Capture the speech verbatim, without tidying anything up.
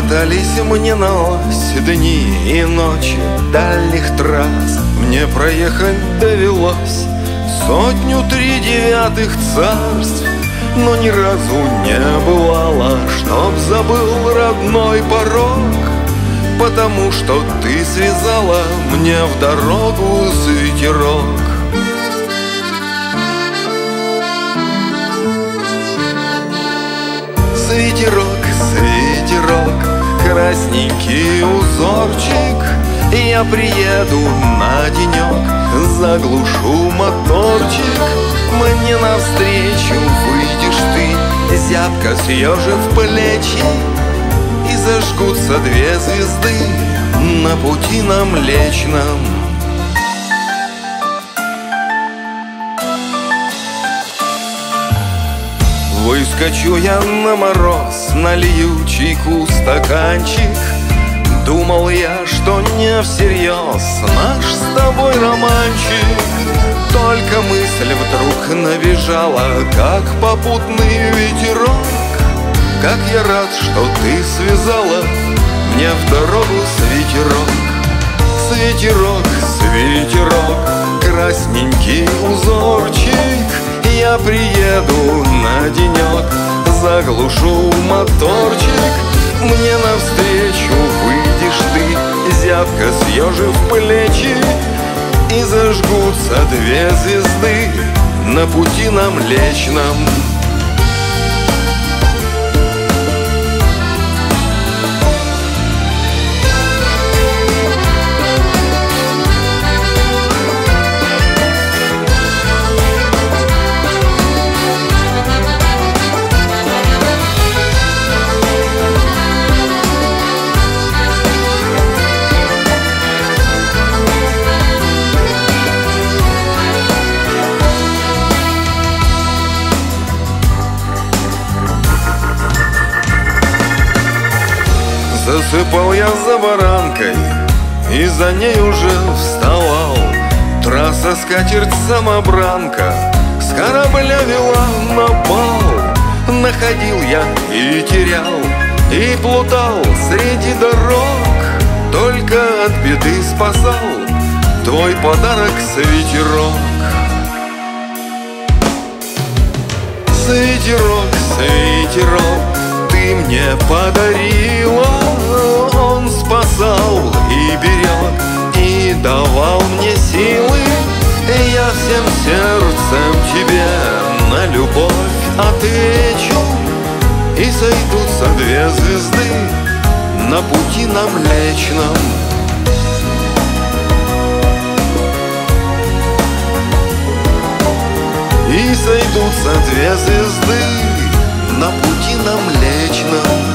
Мотались мне на ось дни и ночи дальних трасс. Мне проехать довелось сотню три девятых царств, но ни разу не бывало, чтоб забыл родной порог, потому что ты связала мне в дорогу свитерок. Свитерок, свитерок, красненький узорчик, я приеду на денек, заглушу моторчик. Мне навстречу выйдешь ты, зябко съежив плечи, и зажгутся две звезды на пути на Млечном. Выскочу я на мороз, налью чайку стаканчик. Думал я, что не всерьез наш с тобой романчик. Только мысль вдруг набежала, как попутный ветерок. Как я рад, что ты связала мне в дорогу свитерок. Свитерок, свитерок, красненький узорчик, я приеду на денек, заглушу моторчик. Мне навстречу выйдешь ты, зябко съежив плечи, и зажгутся две звезды на пути на Млечном. Засыпал я за баранкой и за ней уже вставал. Трасса, скатерть, самобранка с корабля вела на бал. Находил я и терял, и плутал среди дорог, только от беды спасал твой подарок свитерок. Свитерок, свитерок, ты мне подарила, он спасал и берег, и давал мне силы. Я всем сердцем тебе на любовь отвечу, и сойдутся две звезды на пути на Млечном. И сойдутся две звезды на пути на Млечном.